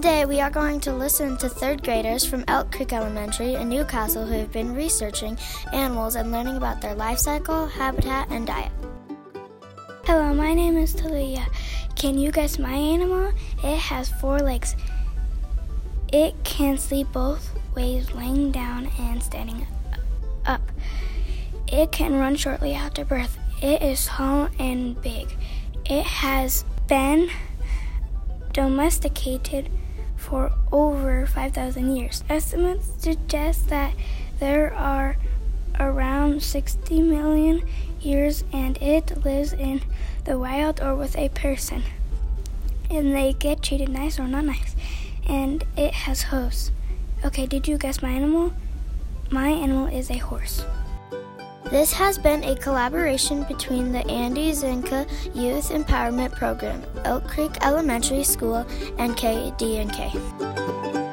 Today we are going to listen to third graders from Elk Creek Elementary in Newcastle who have been researching animals and learning about their life cycle, habitat, and diet. Hello, my name is Talia. Can you guess my animal? It has 4 legs. It can sleep both ways, laying down and standing up. It can run shortly after birth. It is tall and big. It has been domesticated for over 5,000 years. Estimates suggest that there are around 60 million years, and it lives in the wild or with a person. And they get treated nice or not nice. And it has hooves. Okay, did you guess my animal? My animal is a horse. This has been a collaboration between the Andy Zinka Youth Empowerment Program, Elk Creek Elementary School, and KD&K.